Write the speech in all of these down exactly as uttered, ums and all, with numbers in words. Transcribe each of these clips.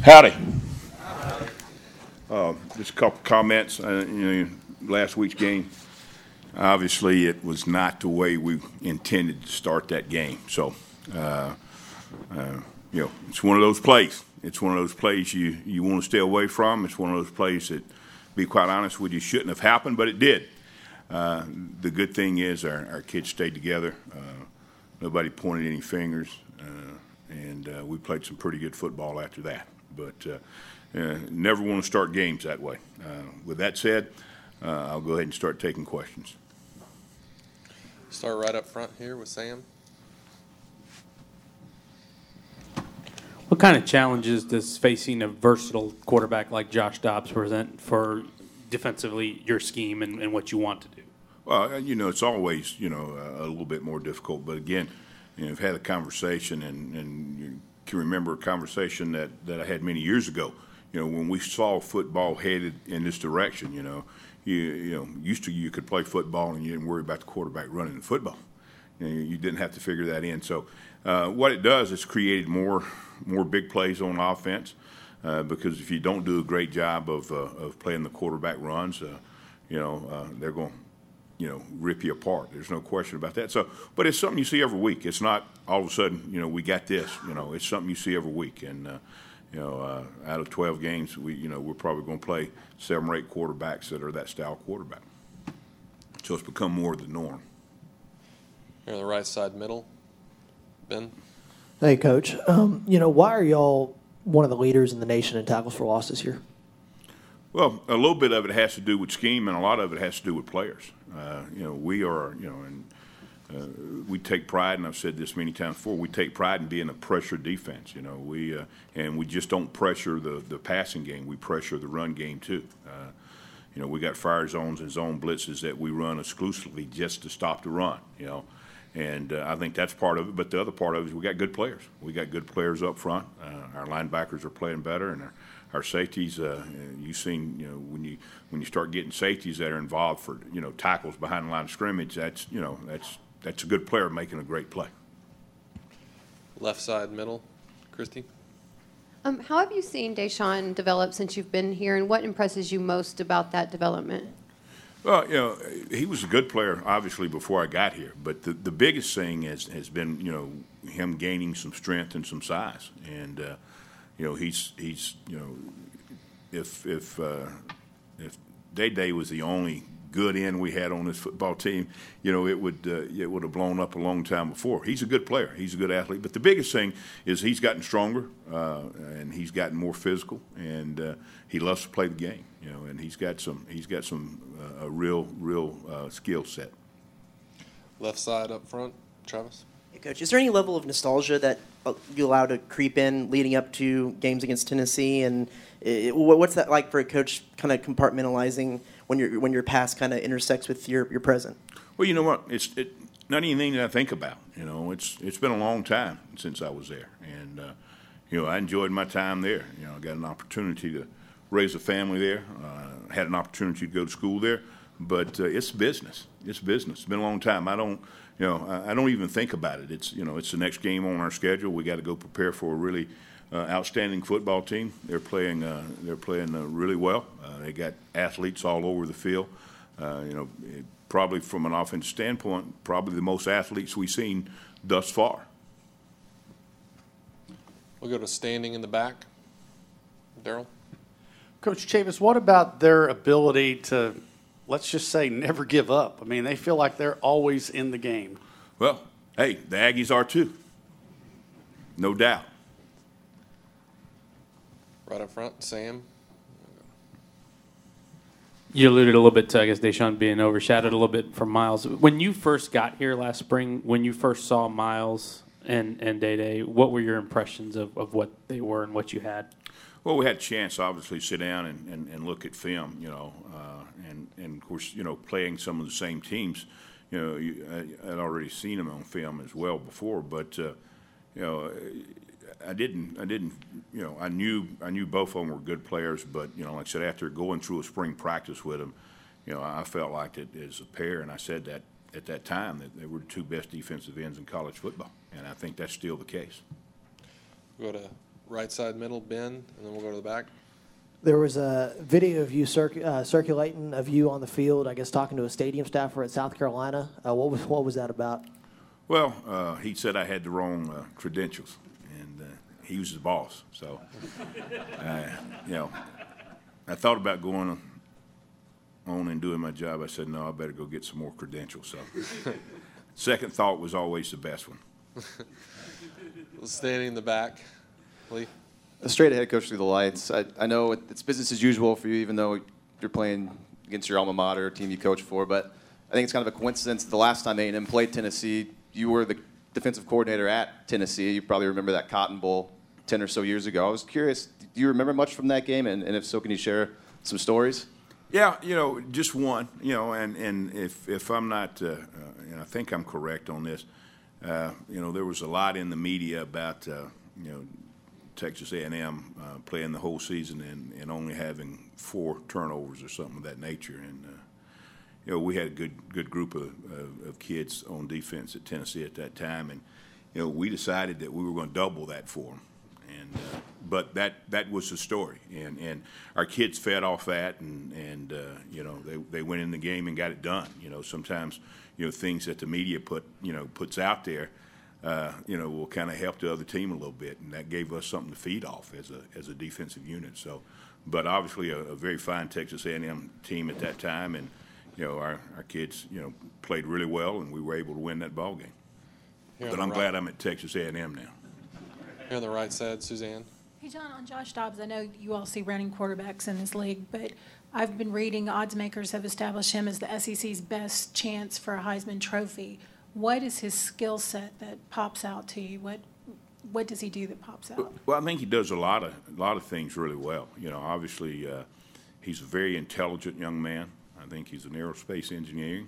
Howdy. Uh, just a couple comments. Uh, you know, last week's game, obviously, it was not the way we intended to start that game. So, uh, uh, you know, it's one of those plays. It's one of those plays you, you want to stay away from. It's one of those plays that, to be quite honest with you, shouldn't have happened, but it did. Uh, the good thing is our, our kids stayed together. Uh, nobody pointed any fingers, uh, and uh, we played some pretty good football after that. But uh, uh, never want to start games that way. Uh, with that said, uh, I'll go ahead and start taking questions. Start right up front here with Sam. What kind of challenges does facing a versatile quarterback like Josh Dobbs present for defensively your scheme and, and what you want to do? Well, you know, it's always, you know, a little bit more difficult. But, again, you know, I've had a conversation, and, and you can remember a conversation that, that I had many years ago, you know, when we saw football headed in this direction, you know. You, you know, used to you could play football and you didn't worry about the quarterback running the football. You know, you didn't have to figure that in. So uh, what it does is created more more big plays on offense uh, because if you don't do a great job of, uh, of playing the quarterback runs, uh, you know, uh, they're going to, you know, rip you apart. There's no question about that. So, but it's something you see every week. It's not all of a sudden, you know, we got this. You know, it's something you see every week. And, uh, you know, uh, out of twelve games, we, you know, we're probably going to play seven or eight quarterbacks that are that style quarterback. So it's become more the norm. Here on the right side middle, Ben. Hey, Coach. Um, you know, why are y'all one of the leaders in the nation in tackles for loss this year? Well, a little bit of it has to do with scheme, and a lot of it has to do with players. Uh, you know, we are, you know, and uh, we take pride, and I've said this many times before, we take pride in being a pressure defense. You know, we uh, and we just don't pressure the, the passing game. We pressure the run game too. Uh, you know, we got fire zones and zone blitzes that we run exclusively just to stop the run. You know. And uh, I think that's part of it. But the other part of it is we got good players. We got good players up front. Uh, our linebackers are playing better, and our, our safeties. Uh, you've seen, you know, when you when you start getting safeties that are involved for, you know, tackles behind the line of scrimmage. That's, you know, that's that's a good player making a great play. Left side middle, Christy. Um, how have you seen Deshaun develop since you've been here, and what impresses you most about that development? Well, you know, he was a good player, obviously, before I got here. But the, the biggest thing has, has been, you know, him gaining some strength and some size. And, uh, you know, he's, he's you know, if if uh, if Day-Day was the only good end we had on this football team, you know, it would uh, it would have blown up a long time before. He's a good player. He's a good athlete. But the biggest thing is he's gotten stronger uh, and he's gotten more physical, and uh, he loves to play the game. You know, and he's got some he's got some uh, a real real uh, skill set. Left side up front, Travis. Hey, Coach, is there any level of nostalgia that you allow to creep in leading up to games against Tennessee, and it, what's that like for a coach, kind of compartmentalizing when your when your past kind of intersects with your, your present? Well, you know what? It's it, not anything that I think about. You know, it's it's been a long time since I was there, and uh, you know, I enjoyed my time there. You know, I got an opportunity to raise a family there. Uh, had an opportunity to go to school there, but uh, it's business. It's business. It's been a long time. I don't, you know, I, I don't even think about it. It's, you know, it's the next game on our schedule. We got to go prepare for a really uh, outstanding football team. They're playing. Uh, they're playing uh, really well. Uh, they got athletes all over the field. Uh, you know, it, probably from an offensive standpoint, probably the most athletes we've seen thus far. We'll go to standing in the back. Daryl. Coach Chavis, what about their ability to, let's just say, never give up? I mean, they feel like they're always in the game. Well, hey, the Aggies are too. No doubt. Right up front, Sam. You alluded a little bit to, I guess, Deshaun being overshadowed a little bit from Miles. When you first got here last spring, when you first saw Miles and, and Day-Day, what were your impressions of, of what they were and what you had? Well, we had a chance, obviously, to sit down and, and, and look at film, you know, uh, and, and, of course, you know, playing some of the same teams. You know, you, I, I'd already seen them on film as well before, but, uh, you know, I didn't, I didn't, you know, I knew, I knew both of them were good players, but, you know, like I said, after going through a spring practice with them, you know, I felt like it as a pair, and I said that at that time that they were the two best defensive ends in college football, and I think that's still the case. Go to right side middle, Ben, and then we'll go to the back. There was a video of you circ- uh, circulating of you on the field, I guess, talking to a stadium staffer at South Carolina. Uh, what was what was that about? Well, uh, he said I had the wrong uh, credentials, and uh, he was his boss. So, uh, you know, I thought about going on and doing my job. I said, no, I better go get some more credentials. So, second thought was always the best one. Standing in the back, Lee. A straight ahead coach through the lights. I, I know it's business as usual for you, even though you're playing against your alma mater, team you coach for. But I think it's kind of a coincidence. The last time A and M played Tennessee, you were the defensive coordinator at Tennessee. You probably remember that Cotton Bowl ten or so years ago. I was curious, do you remember much from that game? And, and if so, can you share some stories? Yeah, you know, just one. You know, and, and if if I'm not, uh, uh, and I think I'm correct on this. Uh, you know, there was a lot in the media about uh, you know. Texas A and M uh, playing the whole season and, and only having four turnovers or something of that nature. And, uh, you know, we had a good good group of, of, of kids on defense at Tennessee at that time. And, you know, we decided that we were going to double that for them. And, uh, but that, that was the story. And, and our kids fed off that and, and uh, you know, they, they went in the game and got it done. You know, sometimes, you know, things that the media put, you know, puts out there, Uh, you know, will kind of help the other team a little bit, and that gave us something to feed off as a as a defensive unit. So, but obviously a, a very fine Texas A and M team at that time, and you know our, our kids you know played really well, and we were able to win that ball game. Here But on I'm the glad right, I'm at Texas A and M now. Here on the right side, Suzanne. Hey, John, on Josh Dobbs, I know you all see running quarterbacks in this league, but I've been reading odds makers have established him as the S E C's best chance for a Heisman Trophy. What is his skill set that pops out to you? What what does he do that pops out? Well, I think he does a lot of a lot of things really well. You know, obviously uh, he's a very intelligent young man. I think he's an aerospace engineer.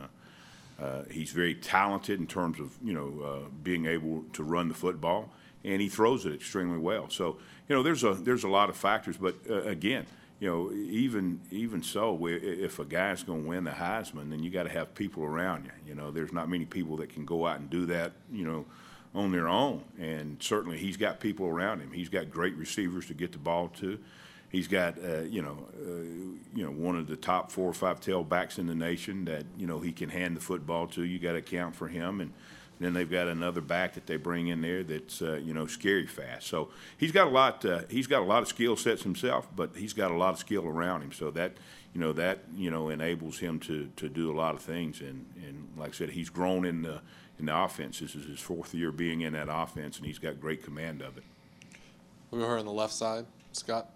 Uh, uh, he's very talented in terms of you know uh, being able to run the football, and he throws it extremely well. So you know, there's a there's a lot of factors. But uh, again, you know, even even so, if a guy's going to win the Heisman, then you got to have people around you. You know, there's not many people that can go out and do that, you know, on their own. And certainly he's got people around him. He's got great receivers to get the ball to. He's got, uh, you know, uh, you know, one of the top four or five tailbacks in the nation that, you know, he can hand the football to. You got to account for him. And then they've got another back that they bring in there that's uh, you know scary fast. So he's got a lot. Uh, he's got a lot of skill sets himself, but he's got a lot of skill around him. So that you know that you know enables him to, to do a lot of things. And, and like I said, he's grown in the in the offense. This is his fourth year being in that offense, and he's got great command of it. We'll go here on the left side, Scott.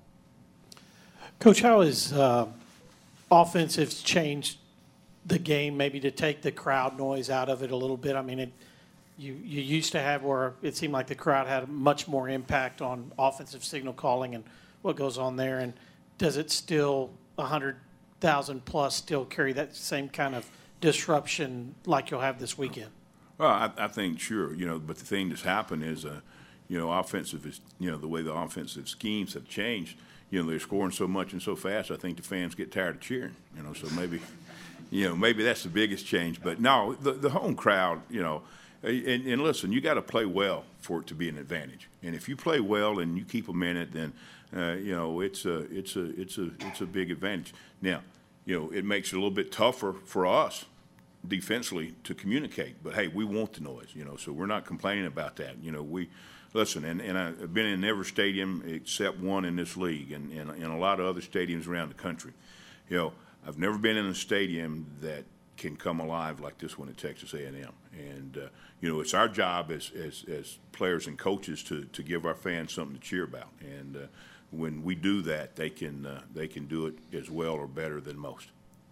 Coach, how has uh, offensives changed the game? Maybe to take the crowd noise out of it a little bit. I mean, it. You, you used to have where it seemed like the crowd had much more impact on offensive signal calling and what goes on there. And does it still, one hundred thousand plus, still carry that same kind of disruption like you'll have this weekend? Well, I, I think sure, you know, but the thing that's happened is, uh, you know, offensive is, you know, the way the offensive schemes have changed. You know, they're scoring so much and so fast. I think the fans get tired of cheering. You know, so maybe, you know, maybe that's the biggest change. But no, the the home crowd, you know. And, and listen, you got to play well for it to be an advantage. And if you play well and you keep them in it, then uh, you know it's a it's a it's a it's a big advantage. Now, you know it makes it a little bit tougher for us defensively to communicate. But hey, we want the noise, you know, so we're not complaining about that. You know, we listen, and, and I've been in every stadium except one in this league, and, and and a lot of other stadiums around the country. You know, I've never been in a stadium that can come alive like this one at Texas A and M. And, uh, you know, it's our job as, as, as players and coaches to, to give our fans something to cheer about. And uh, when we do that, they can uh, they can do it as well or better than most.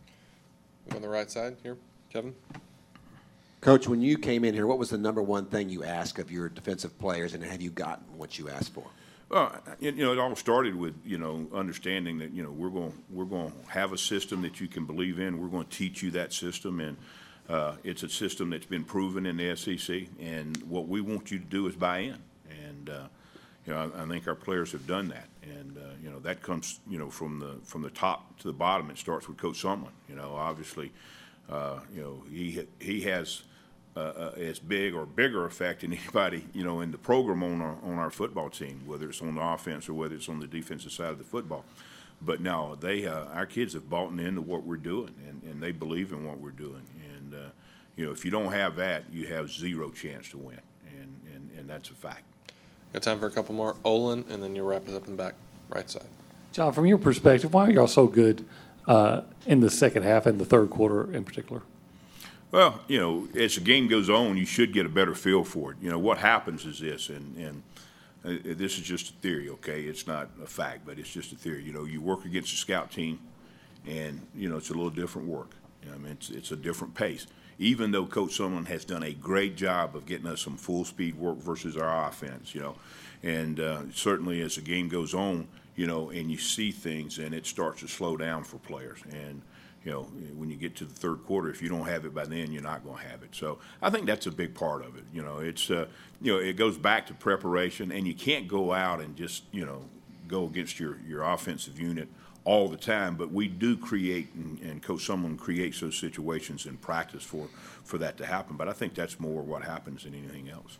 On the right side here, Kevin. Coach, when you came in here, what was the number one thing you asked of your defensive players, and have you gotten what you asked for? Well, you know, it all started with, you know, understanding that, you know, we're going we're going to have a system that you can believe in. We're going to teach you that system, and uh, it's a system that's been proven in the S E C. And what we want you to do is buy in. And uh, you know, I, I think our players have done that. And uh, you know, that comes, you know, from the from the top to the bottom. It starts with Coach Sumlin. You know, obviously, uh, you know, he he has uh, as big or bigger effect than anybody, you know, in the program on our, on our football team, whether it's on the offense or whether it's on the defensive side of the football. But no, they, uh, our kids have bought into what we're doing, and, and they believe in what we're doing. And, uh, you know, if you don't have that, you have zero chance to win, and, and, and that's a fact. Got time for a couple more. Olin, and then you'll wrap it up in the back, right side. John, from your perspective, why are y'all so good uh, in the second half and the third quarter in particular? Well, you know, as the game goes on, you should get a better feel for it. You know, what happens is this, and, and uh, this is just a theory, okay? It's not a fact, but it's just a theory. You know, you work against a scout team, and, you know, it's a little different work. You know, I mean, it's, it's a different pace. Even though Coach Sumlin has done a great job of getting us some full-speed work versus our offense, you know. And uh, certainly as the game goes on, you know, and you see things, and it starts to slow down for players. And, you know, when you get to the third quarter, if you don't have it by then, you're not going to have it. So I think that's a big part of it. You know, it's, uh, you know, it goes back to preparation, and you can't go out and just, you know, go against your, your offensive unit all the time, but we do create, and, and Coach Sumlin creates those situations in practice for, for that to happen. But I think that's more what happens than anything else.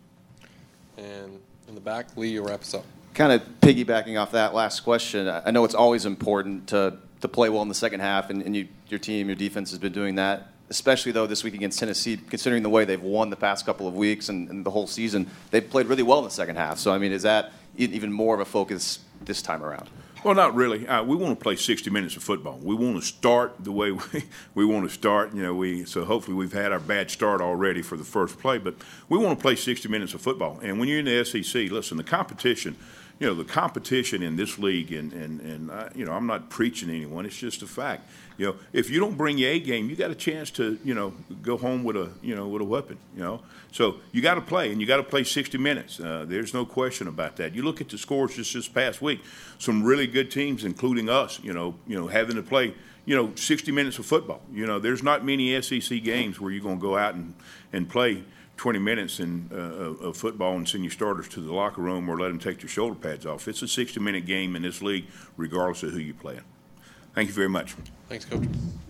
And in the back, Lee, you'll wrap us up. Kind of piggybacking off that last question, I know it's always important to, to play well in the second half, and, and you, your team, your defense has been doing that, especially, though, this week against Tennessee, considering the way they've won the past couple of weeks and, and the whole season. They've played really well in the second half. So, I mean, is that even more of a focus this time around? Well, not really. Uh, we want to play sixty minutes of football. We want to start the way we, we want to start. You know, we so hopefully we've had our bad start already for the first play, but we want to play sixty minutes of football. And when you're in the S E C, listen, the competition, you know, the competition in this league, and and and uh, you know, I'm not preaching to anyone. It's just a fact. You know, if you don't bring your A game, you got a chance to, you know, go home with a, you know, with a weapon. You know, so you got to play, and you got to play sixty minutes. Uh, there's no question about that. You look at the scores just this past week. Some really good teams, including us. You know, you know, having to play, you know, sixty minutes of football. You know, there's not many S E C games where you're going to go out and and play twenty minutes in, uh, of football and send your starters to the locker room or let them take their shoulder pads off. It's a sixty-minute game in this league, regardless of who you're playing. Thank you very much. Thanks, Coach.